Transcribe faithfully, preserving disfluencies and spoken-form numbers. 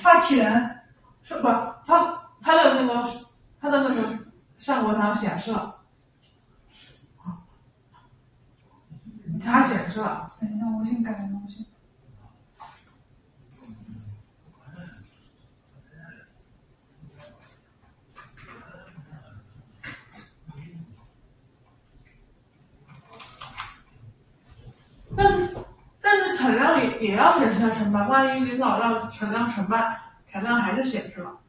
发起人是不？他他的那个他的那个上文档显示了，它显示了。 等一下，我先改个东西。 但是但是产量也也要显示它成败，万一领导让产量成败，产量还是显示了。